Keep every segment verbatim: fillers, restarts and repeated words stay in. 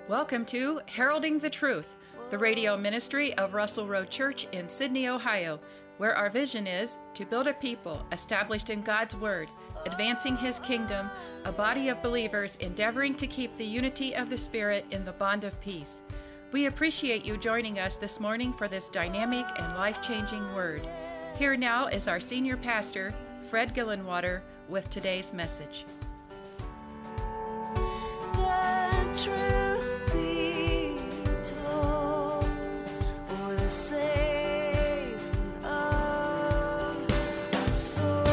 Welcome to Heralding the Truth, the radio ministry of Russell Road Church in Sydney, Ohio, where our vision is to build a people established in God's Word, advancing His kingdom, a body of believers endeavoring to keep the unity of the Spirit in the bond of peace. We appreciate you joining us this morning for this dynamic and life-changing word. Here now is our senior pastor, Fred Gillenwater, with today's message. The truth be told, for the saving of souls.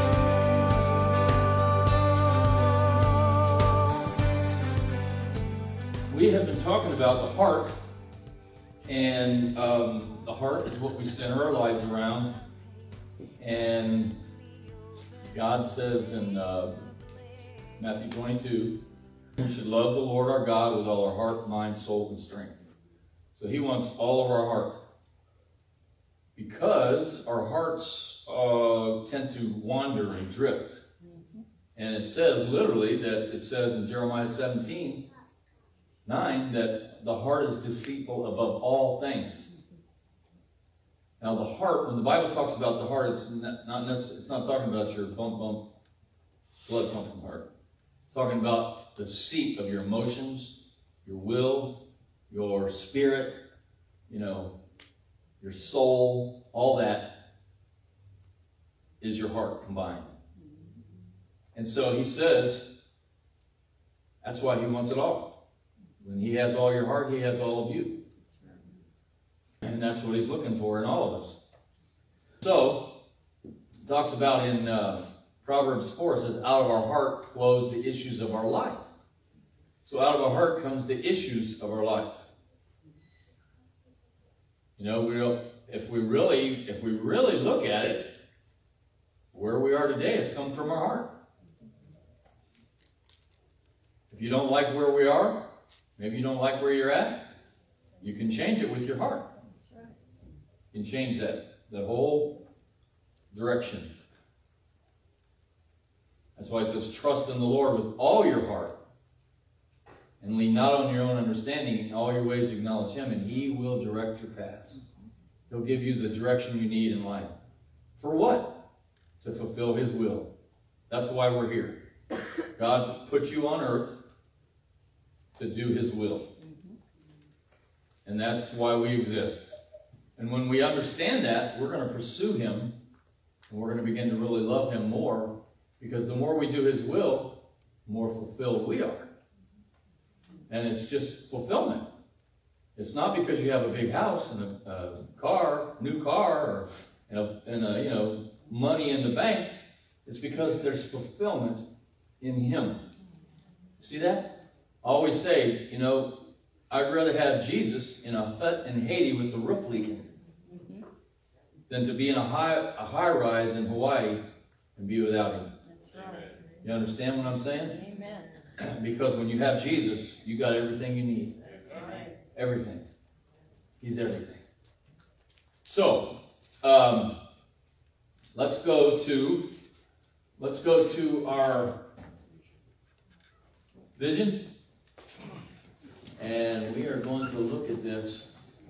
We have been talking about the heart, and um, the heart is what we center our lives around. And God says in uh, Matthew twenty-two, we should love the Lord our God with all our heart, mind, soul, and strength. So He wants all of our heart. Because our hearts uh, tend to wander and drift. And it says literally that it says in Jeremiah seventeen nine that the heart is deceitful above all things. Now the heart, when the Bible talks about the heart, it's not, not necessarily, it's not talking about your bump bump blood pumping heart. It's talking about the seat of your emotions, your will, your spirit, you know, your soul, all that is your heart combined. And so He says that's why He wants it all. When He has all your heart, He has all of you. And that's what He's looking for in all of us. So, it talks about in uh, Proverbs four, it says, out of our heart flows the issues of our life. So out of our heart comes the issues of our life. You know, we don't, if we really, if we really look at it, where we are today has come from our heart. If you don't like where we are, maybe you don't like where you're at, you can change it with your heart. That's right. You can change that, the whole direction. That's why it says, trust in the Lord with all your heart. And lean not on your own understanding. In all your ways acknowledge Him, and He will direct your paths. He'll give you the direction you need in life. For what? To fulfill His will. That's why we're here. God put you on earth to do His will. And that's why we exist. And when we understand that, we're going to pursue Him, and we're going to begin to really love Him more, because the more we do His will, the more fulfilled we are. And it's just fulfillment. It's not because you have a big house and a, a car, new car, or and a, and a, you know, money in the bank. It's because there's fulfillment in Him. See that? I always say, you know, I'd rather have Jesus in a hut in Haiti with the roof leaking mm-hmm. than to be in a high a high rise in Hawaii and be without Him. That's right. You understand what I'm saying? Amen. Because when you have Jesus, you got everything you need. Right. Everything. He's everything. So, um, let's go to let's go to our vision. And we are going to look at this.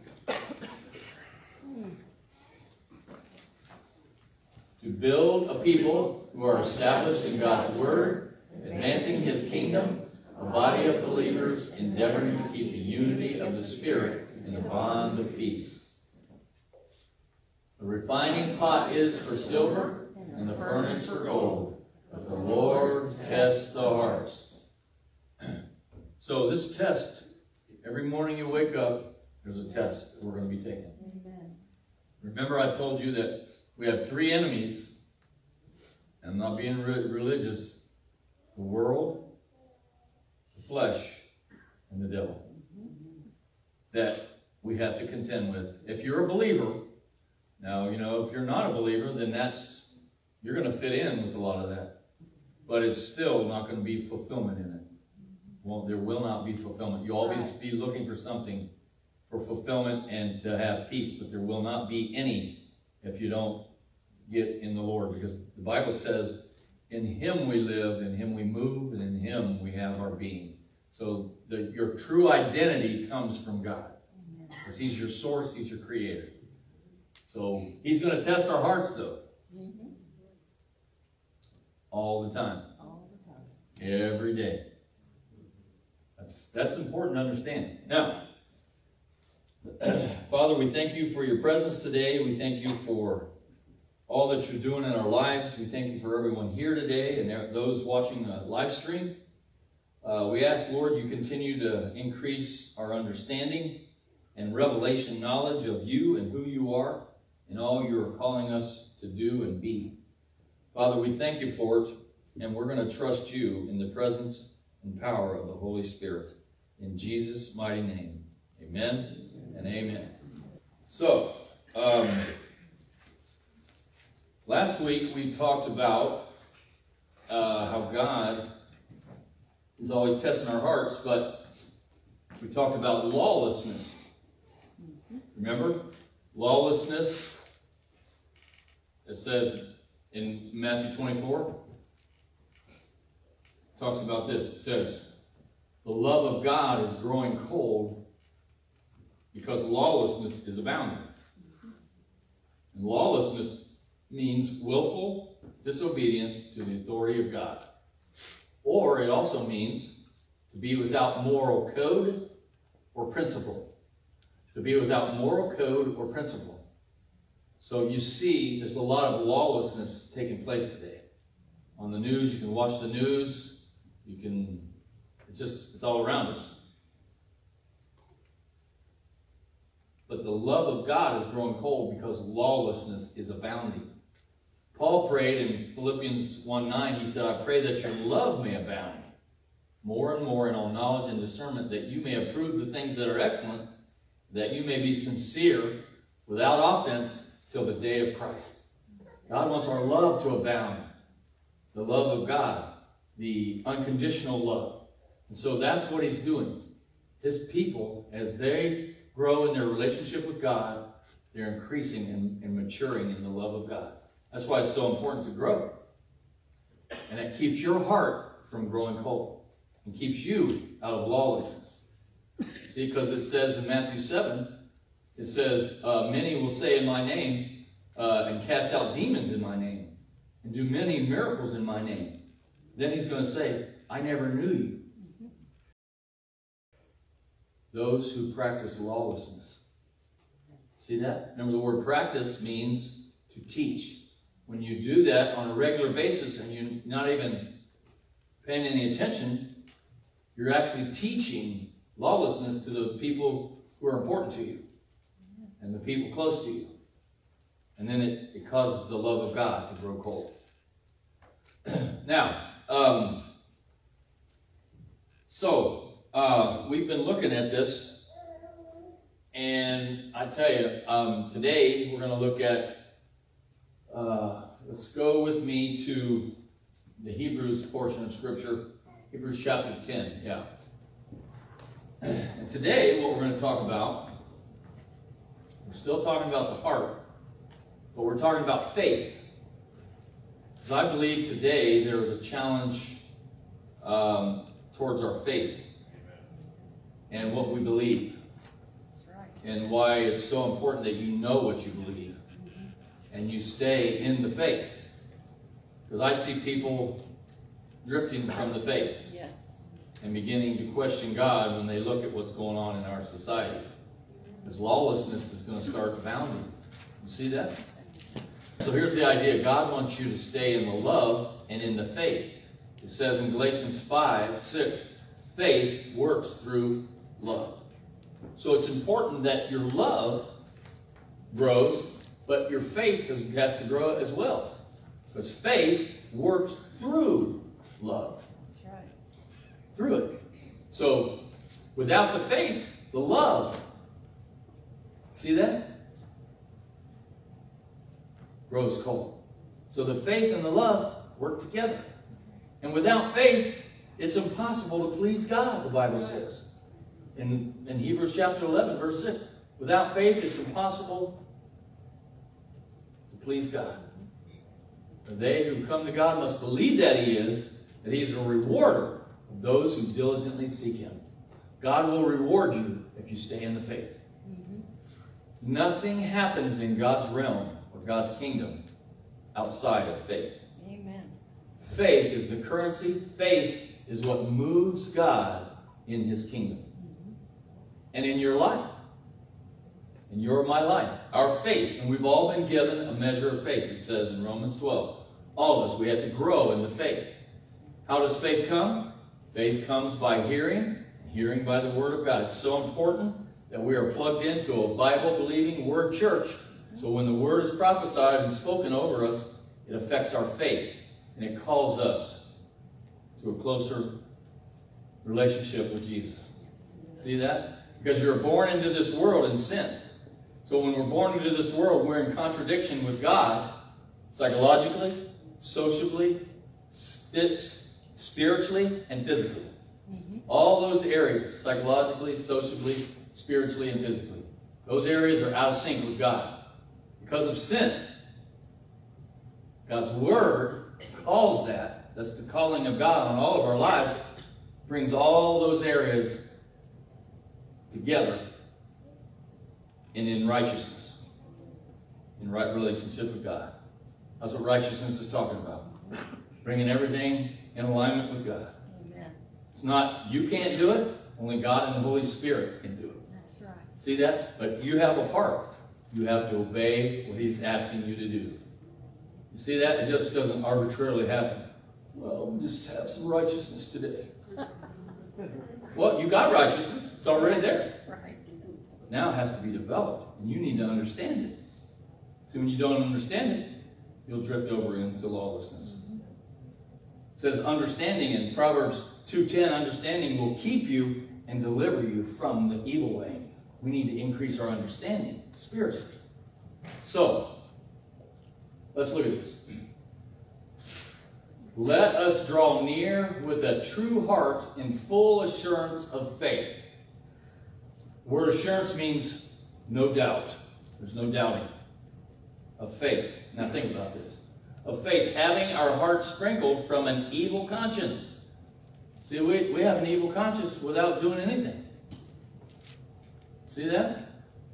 To build a people who are established in God's Word, advancing His kingdom, a body of believers endeavoring to keep the unity of the Spirit in the bond of peace. The refining pot is for silver, and the furnace for gold, but the Lord tests the hearts. So this test, every morning you wake up, there's a test that we're going to be taking. Amen. Remember I told you that we have three enemies, and I'm not being re- religious, the world, the flesh, and the devil, that we have to contend with. If you're a believer, now, you know, if you're not a believer, then that's, you're going to fit in with a lot of that. But it's still not going to be fulfillment in it. Well, there will not be fulfillment. You'll always be looking for something for fulfillment and to have peace, but there will not be any if you don't get in the Lord. Because the Bible says, in Him we live, in Him we move, and in Him we have our being. So the, your true identity comes from God. Because he's your source, he's your creator. So he's going to test our hearts, though. Mm-hmm. All the time. All the time. Every day. That's, that's important to understand. Now, Father, we thank you for your presence today. We thank you for all that you're doing in our lives. We thank you for everyone here today and those watching the live stream. Uh, we ask, Lord, you continue to increase our understanding and revelation knowledge of you and who you are and all you are calling us to do and be. Father, we thank you for it, and we're going to trust you in the presence and power of the Holy Spirit. In Jesus' mighty name, amen and amen. So, um, last week we talked about uh, how God is always testing our hearts, but we talked about lawlessness. Remember? Lawlessness. It says in Matthew twenty-four, talks about this. It says, the love of God is growing cold because lawlessness is abounding. And lawlessness means willful disobedience to the authority of God. Or it also means to be without moral code or principle. To be without moral code or principle. So you see, there's a lot of lawlessness taking place today. On the news, you can watch the news. You can, it's just, it's all around us. But the love of God is growing cold because lawlessness is abounding. Paul prayed in Philippians one nine, he said, I pray that your love may abound more and more in all knowledge and discernment, that you may approve the things that are excellent, that you may be sincere, without offense, till the day of Christ. God wants our love to abound. The love of God. The unconditional love. And so that's what he's doing. His people, as they grow in their relationship with God, they're increasing and, and maturing in the love of God. That's why it's so important to grow. And it keeps your heart from growing cold. And keeps you out of lawlessness. See, because it says in Matthew seven, it says, uh, many will say in my name, uh, and cast out demons in my name, and do many miracles in my name. Then he's going to say, I never knew you. Those who practice lawlessness. See that? Remember, the word practice means to teach. When you do that on a regular basis and you're not even paying any attention, you're actually teaching lawlessness to the people who are important to you and the people close to you. And then it, it causes the love of God to grow cold. Now, um, so uh, we've been looking at this, and I tell you, um, today we're going to look at, uh, let's go with me to the Hebrews portion of Scripture, Hebrews chapter ten, yeah. And today, what we're going to talk about, we're still talking about the heart, but we're talking about faith. Because I believe today there is a challenge um, towards our faith and what we believe. That's right. And why it's so important that you know what you believe and you stay in the faith. Because I see people drifting from the faith. Yes. And beginning to question God when they look at what's going on in our society. Because lawlessness is going to start abounding. You see that? So here's the idea. God wants you to stay in the love and in the faith. It says in Galatians five, six, faith works through love. So it's important that your love grows, but your faith has, has to grow as well. Because faith works through love. That's right. Through it. So, without the faith, the love, see that? Grows cold. So the faith and the love work together. And without faith, it's impossible to please God, the Bible says. In, in Hebrews chapter eleven, verse six. Without faith, it's impossible to please God. For they who come to God must believe that He is, that He is a rewarder of those who diligently seek him. God will reward you if you stay in the faith. Mm-hmm. Nothing happens in God's realm or God's kingdom outside of faith. Amen. Faith is the currency. Faith is what moves God in his kingdom. Mm-hmm. And in your life. In your my life. Our faith. And we've all been given a measure of faith, it says in Romans twelve. All of us, we have to grow in the faith. How does faith come? Faith comes by hearing, hearing by the word of God. It's so important that we are plugged into a Bible-believing word church. So when the word is prophesied and spoken over us, it affects our faith. And it calls us to a closer relationship with Jesus. See that? Because you're born into this world in sin. So when we're born into this world, we're in contradiction with God, psychologically, socially, spiritually, and physically. Mm-hmm. All those areas, psychologically, socially, spiritually, and physically. Those areas are out of sync with God because of sin. God's word calls that. That's the calling of God on all of our lives. Brings all those areas together and in righteousness. In right relationship with God. That's what righteousness is talking about. Bringing everything in alignment with God. Amen. It's not, you can't do it. Only God and the Holy Spirit can do it. That's right. See that? But you have a part. You have to obey what he's asking you to do. You see that? It just doesn't arbitrarily happen. Well, we'll just have some righteousness today. Well, you got righteousness. It's already there. Right. Now it has to be developed. And you need to understand it. See, when you don't understand it, you'll drift over into lawlessness. Mm-hmm. It says understanding in Proverbs two ten, understanding will keep you and deliver you from the evil way. We need to increase our understanding spiritually. So, let's look at this. Let us draw near with a true heart in full assurance of faith. The word assurance means no doubt. There's no doubting. Of faith. Now think about this. Of faith, having our hearts sprinkled from an evil conscience. See, we, we have an evil conscience without doing anything. See that?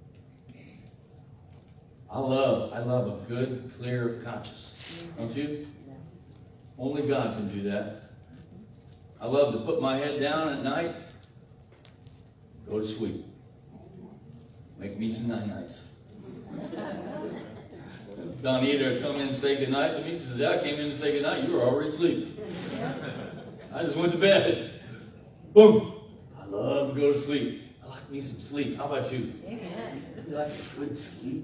I love, I love a good, clear conscience. Don't you? Yes. Only God can do that. I love to put my head down at night, go to sleep. Make me some night-nights. Donita come in and say goodnight to me. She says, yeah, I came in to say goodnight. You were already asleep. I just went to bed. Boom. I love to go to sleep. I like me some sleep. How about you? Amen. You like a good sleep?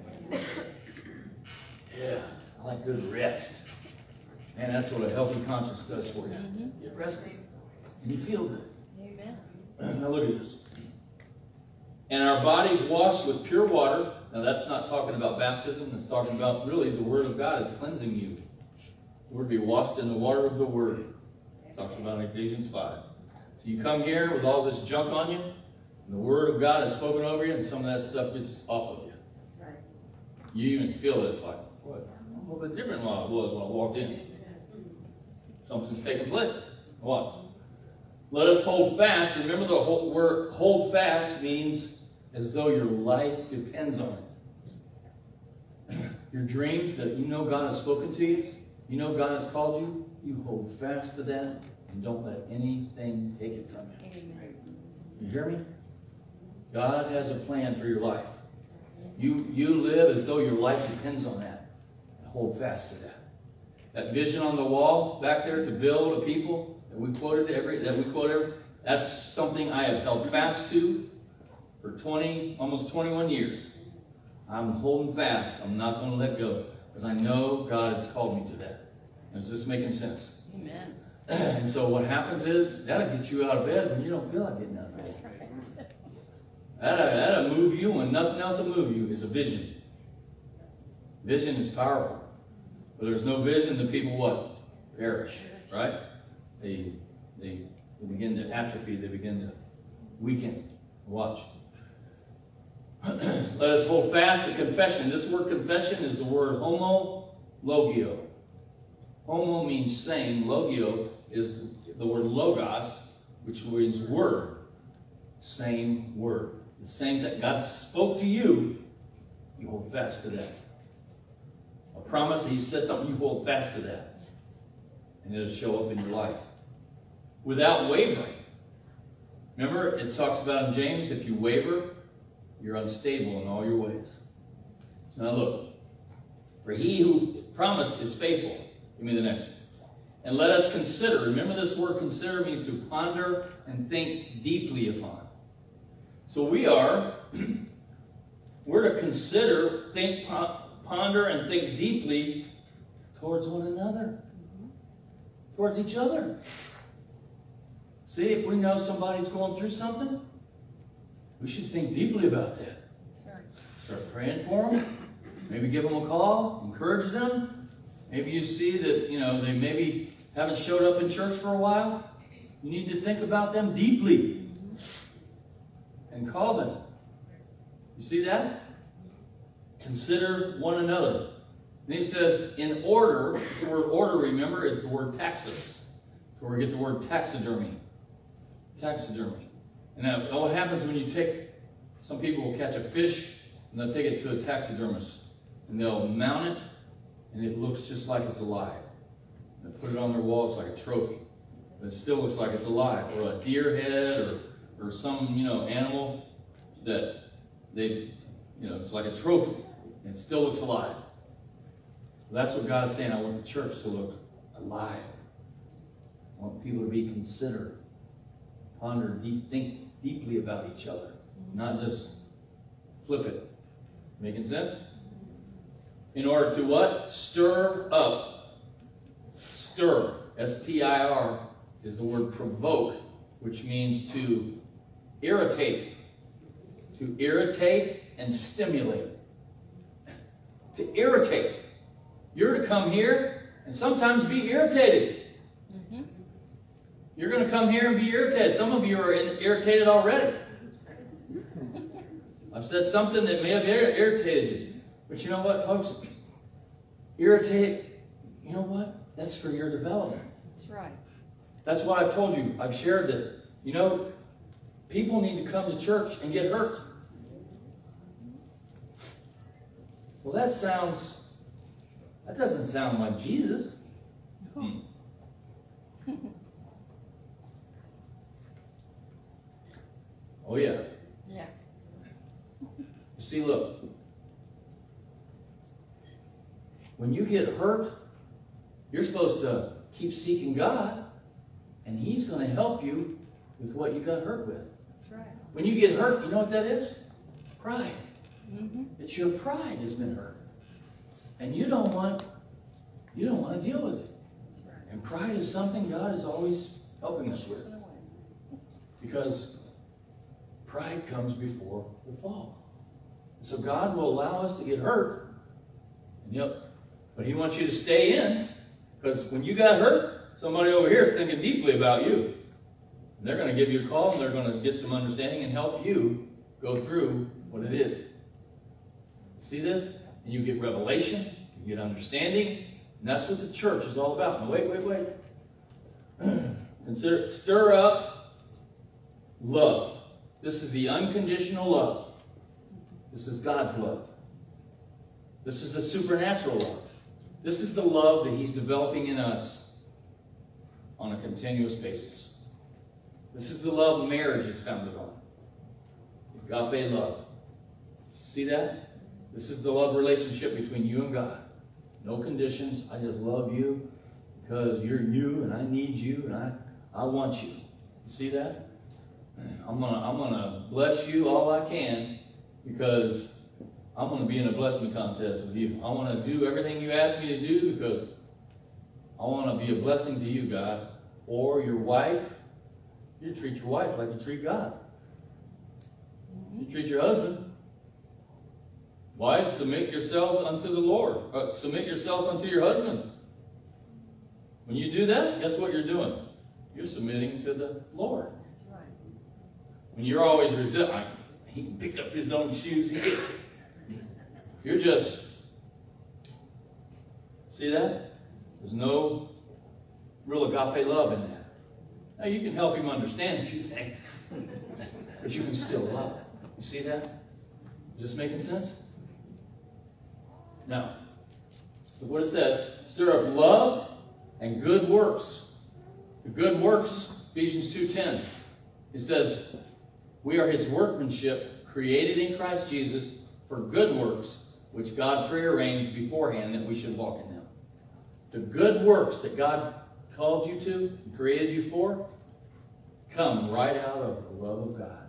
Yeah. I like good rest. Man, that's what a healthy conscience does for you. Mm-hmm. Get rested. And you feel good. Amen. Now look at this. And our bodies washed with pure water. Now that's not talking about baptism. It's talking about really the Word of God is cleansing you. We're to be washed in the water of the Word. It talks about in Ephesians five. So you come here with all this junk on you, and the Word of God is spoken over you, and some of that stuff gets off of you. That's right. You even feel it. It's like, what? I'm a little bit different than what I was when I walked in. Something's taking place. Watch. Let us hold fast. Remember the whole word hold fast means as though your life depends on it. Your dreams that you know God has spoken to you, you know God has called you, you hold fast to that and don't let anything take it from you. Amen. You hear me? God has a plan for your life. You, you live as though your life depends on that. And hold fast to that. That vision on the wall back there to build a people that we quoted every that we quote every, that's something I have held fast to for twenty, almost twenty-one years. I'm holding fast. I'm not going to let go because I know God has called me to that. Is this making sense? Amen. And so what happens is that'll get you out of bed when you don't feel like getting out of bed. That's right. That'll, that'll move you when nothing else will move you. Is a vision. Vision is powerful. But there's no vision, the people what? Perish. Right? They, they, they begin to atrophy. They begin to weaken. Watch. Let us hold fast the confession. This word confession is the word homo logio. Homo means same. Logio is the, the word logos, which means word. Same word. The same that God spoke to you, you hold fast to that. A promise, he said something, you hold fast to that. And it'll show up in your life. Without wavering. Remember, it talks about in James, if you waver, you're unstable in all your ways. So now look. For he who promised is faithful. Give me the next one. And let us consider. Remember, this word consider means to ponder and think deeply upon. So we are, we're to consider, think, ponder, and think deeply towards one another. Towards each other. See, if we know somebody's going through something, we should think deeply about that. That's right. Start praying for them. Maybe give them a call. Encourage them. Maybe you see that, you know, they maybe haven't showed up in church for a while. You need to think about them deeply. And call them. You see that? Consider one another. And he says, in order, the word order, remember, is the word taxis. So we get the word taxidermy. Taxidermy. And now, what happens when you take, some people will catch a fish and they'll take it to a taxidermist. And they'll mount it and it looks just like it's alive. They'll put it on their wall, it's like a trophy. But it still looks like it's alive. Or a deer head or, or some, you know, animal that they've, you know, it's like a trophy. And it still looks alive. That's what God is saying. I want the church to look alive. I want people to be considered. Ponder, deep, think deeply about each other. Not just flip it. Making sense? In order to what? Stir up. Stir. S T I R is the word provoke, which means to irritate. To irritate and stimulate. To irritate. You're to come here and sometimes be irritated. Mm-hmm. You're going to come here and be irritated. Some of you are in, irritated already. I've said something that may have ir- irritated you. But you know what, folks? Irritate, you know what? That's for your development. That's right. That's why I've told you. I've shared that, you know, people need to come to church and get hurt. Well, that sounds... That doesn't sound like Jesus. Hmm. Oh, yeah. Yeah. You see, look. When you get hurt, you're supposed to keep seeking God, and He's going to help you with what you got hurt with. That's right. When you get hurt, you know what that is? Pride. Mm-hmm. It's your pride has been hurt. And you don't want, you don't want to deal with it. That's right. And pride is something God is always helping us with. Because pride comes before the fall. So God will allow us to get hurt. And yep, but He wants you to stay in. Because when you got hurt, somebody over here is thinking deeply about you. And they're going to give you a call and they're going to get some understanding and help you go through what it is. See this? And you get revelation, you get understanding, and that's what the church is all about. Now, wait, wait, wait. Consider, stir up love. This is the unconditional love. This is God's love. This is the supernatural love. This is the love that He's developing in us on a continuous basis. This is the love marriage is founded on. Agape love. See that? This is the love relationship between you and God. No conditions. I just love you because you're you and I need you and I, I want you. You see that? I'm gonna I'm gonna bless you all I can because I'm gonna be in a blessing contest with you. I want to do everything you ask me to do because I want to be a blessing to you, God. Or your wife, you treat your wife like you treat God. You treat your husband. Wives, submit yourselves unto the Lord. Uh, submit yourselves unto your husband. When you do that, guess what you're doing? You're submitting to the Lord. That's right. When you're always resisting, he picked up his own shoes. He did. You're just, see that? There's no real agape love in that. Now, you can help him understand a few things, but you can still love. You see that? Is this making sense? Now, look what it says. Stir up love and good works. The good works, Ephesians two ten. It says, we are his workmanship, created in Christ Jesus for good works, which God prearranged beforehand that we should walk in them. The good works that God called you to, created you for, come right out of the love of God.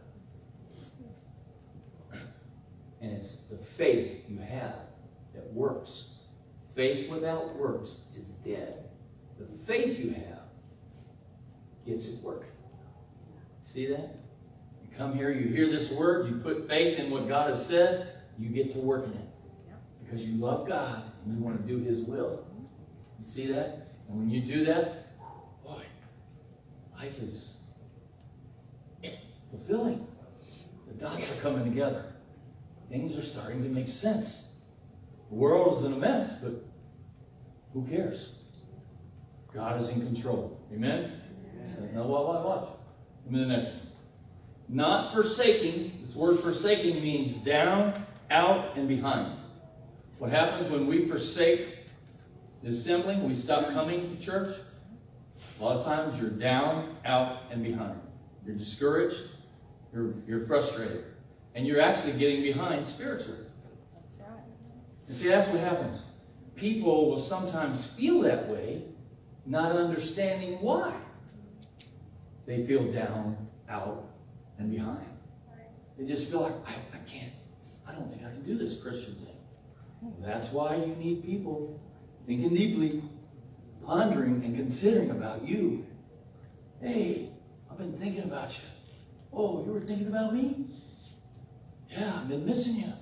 And it's the faith you have that works. Faith without works is dead. The faith you have gets it working. See that? You come here, you hear this word, you put faith in what God has said, you get to work in it. Because you love God and you want to do his will. You see that? And when you do that, boy, life is fulfilling. The dots are coming together. Things are starting to make sense. The world is in a mess, but who cares? God is in control. Amen? So, now, watch, watch. Give me the next one. Not forsaking. This word forsaking means down, out, and behind. What happens when we forsake the assembling, we stop coming to church? A lot of times you're down, out, and behind. You're discouraged. You're, you're frustrated. And you're actually getting behind spiritually. That's right. You see, that's what happens. People will sometimes feel that way, not understanding why. They feel down, out, and behind. They just feel like, I, I can't, I don't think I can do this Christian thing. That's why you need people thinking deeply, pondering and considering about you. Hey, I've been thinking about you. Oh, you were thinking about me? Yeah, I've been missing you.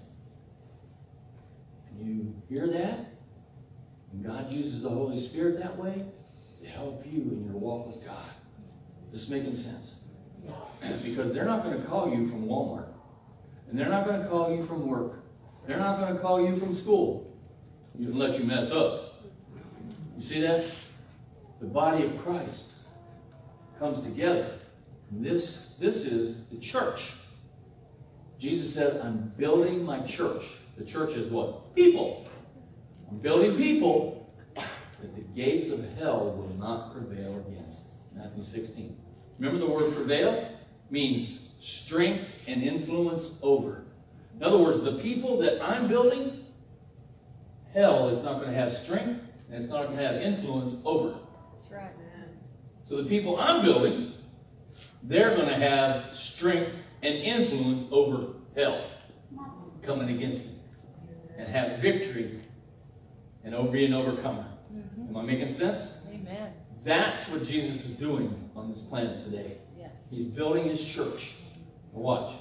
And you hear that? And God uses the Holy Spirit that way to help you in your walk with God. Is this making sense? Because they're not going to call you from Walmart. And they're not going to call you from work. They're not going to call you from school. You can let you mess up. You see that? The body of Christ comes together. And this, this is the church. Jesus said, I'm building my church. The church is what? People. I'm building people that the gates of hell will not prevail against. Matthew sixteen. Remember the word prevail? Means strength and influence over. In other words, the people that I'm building, hell is not going to have strength and it's not going to have influence over. That's right, man. So the people I'm building, they're going to have strength and influence over hell coming against me and have victory and be an overcomer. Mm-hmm. Am I making sense? Amen. That's what Jesus is doing on this planet today. Yes. He's building his church. Now watch.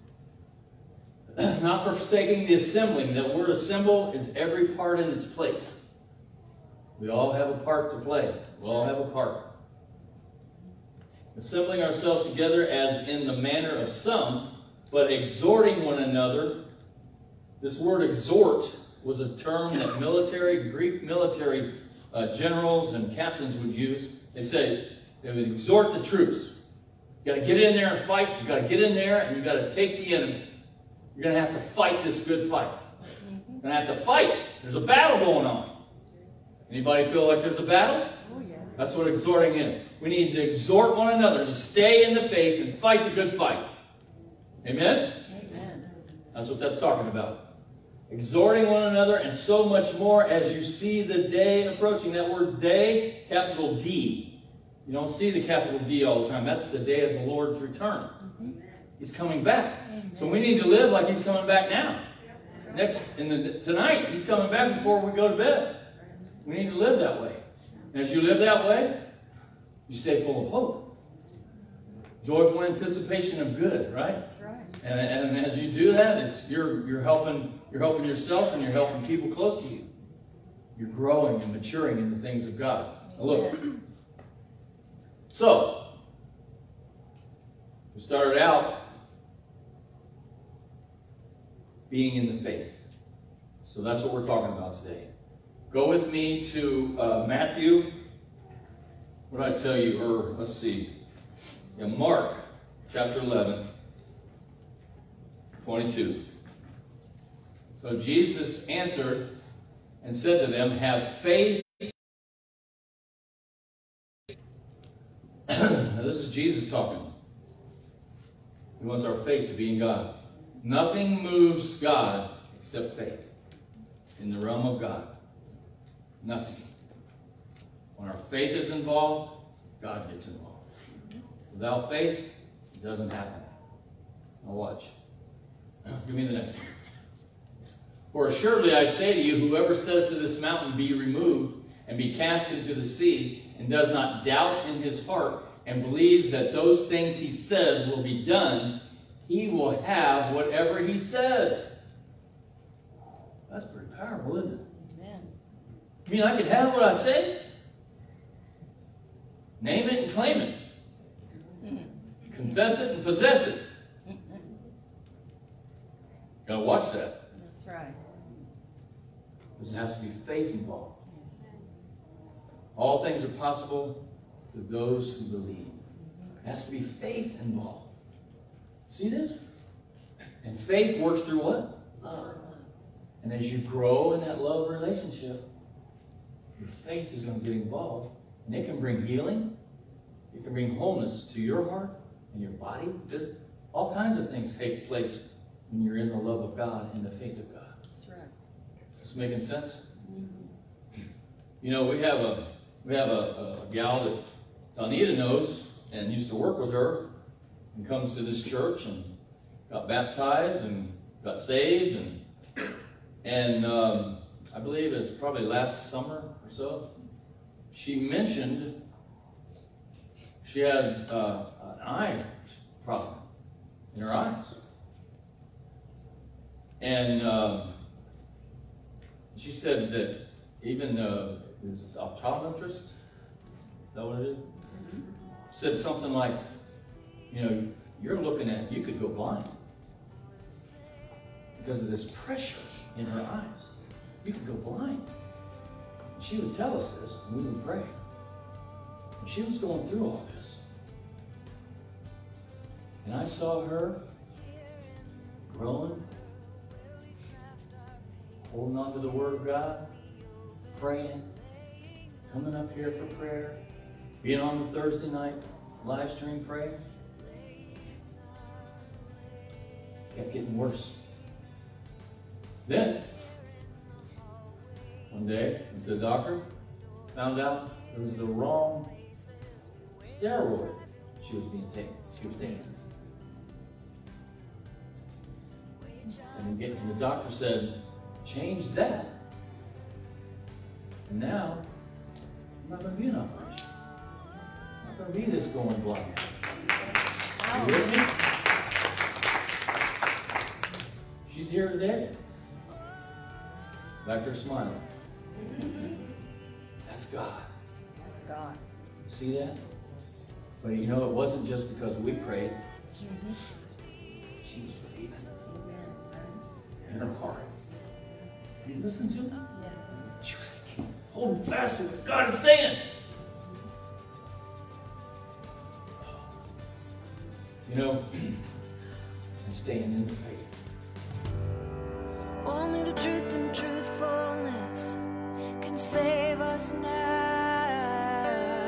Not forsaking the assembling. That word assemble is every part in its place. We all have a part to play. We all have a part. Assembling ourselves together as in the manner of some, but exhorting one another. This word exhort was a term that military, Greek military uh, generals and captains would use. They said they would exhort the troops. You got to get in there and fight. You got to get in there and you got to take the enemy. You're going to have to fight this good fight. You're going to have to fight. There's a battle going on. Anybody feel like there's a battle? Oh, yeah. That's what exhorting is. We need to exhort one another to stay in the faith and fight the good fight. Amen? Amen. That's what that's talking about. Exhorting one another and so much more as you see the day approaching. That word day, capital D. You don't see the capital D all the time. That's the day of the Lord's return. Mm-hmm. He's coming back. Amen. So we need to live like he's coming back now. Next, in the, tonight, he's coming back before we go to bed. We need to live that way. And as you live that way, you stay full of hope. Joyful anticipation of good, right? That's right. And, and as you do that, it's you're you're helping you're helping yourself and you're helping people close to you. You're growing and maturing in the things of God. Now look. So we started out being in the faith. So that's what we're talking about today. Go with me to uh, Matthew. What did I tell you? Or let's see. Yeah, Mark chapter eleven, twenty-two. So Jesus answered and said to them, have faith. Now this is Jesus talking. He wants our faith to be in God. Nothing moves God except faith in the realm of God. Nothing. When our faith is involved, God gets involved. Without faith, it doesn't happen. Now watch. Give me the next one. For assuredly I say to you, whoever says to this mountain, be removed and be cast into the sea, and does not doubt in his heart, and believes that those things he says will be done, he will have whatever he says. That's pretty powerful, isn't it? Amen. You mean I could have what I say? Name it and claim it. Confess it and possess it. Gotta watch that. That's right. Because there has to be faith involved. Yes. All things are possible to those who believe. There has to be faith involved. See this? And faith works through what? Love. And as you grow in that love relationship, your faith is going to get involved. And it can bring healing. It can bring wholeness to your heart and your body. This, all kinds of things take place when you're in the love of God and the faith of God. That's right. Is this making sense? Mm-hmm. You know, we have a we have a, a gal that Donita knows and used to work with her and comes to this church and got baptized and got saved and and um, I believe it's probably last summer or so. She mentioned she had uh, an eye problem in her eyes. And um, she said that even uh, his optometrist, is that what it is? Mm-hmm. Said something like, you know, you're looking at, you could go blind because of this pressure in her eyes. You could go blind. And she would tell us this, and we would pray. And she was going through all this. And I saw her growing, holding on to the Word of God, praying, coming up here for prayer, being on the Thursday night live stream prayer. Kept getting worse. Then, one day, went to the doctor, found out it was the wrong steroid she was being taken. She was taking. And the doctor said, change that. And now, I'm not going to be an operation. I'm not going to be this going blind. You with me? She's here today. Back there smiling. That's God. That's God. See that? But you know, it wasn't just because we prayed. Mm-hmm. She was believing Amen. in her heart. You listen to me? Yes. She was like, hold fast to what God is saying. You know, and staying in the faith. Only the truth and truthfulness can save us now.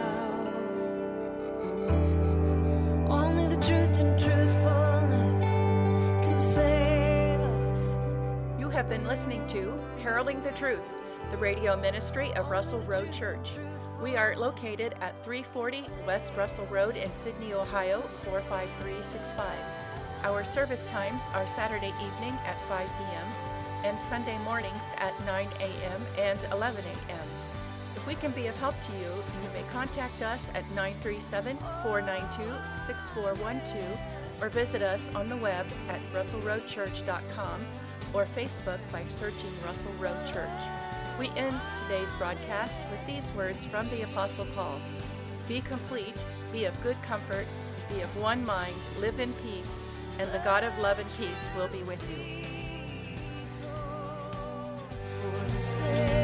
Only the truth and truthfulness can save us. You have been listening to Heralding the Truth, the radio ministry of Russell Road Church. We are located at three forty West Russell Road in Sydney, Ohio, four five three six five. Our service times are Saturday evening at five p.m. and Sunday mornings at nine a.m. and eleven a.m. If we can be of help to you, you may contact us at nine three seven, four nine two, six four one two or visit us on the web at russell road church dot com or Facebook by searching Russell Road Church. We end today's broadcast with these words from the Apostle Paul. Be complete, be of good comfort, be of one mind, live in peace, and the God of love and peace will be with you. For the sake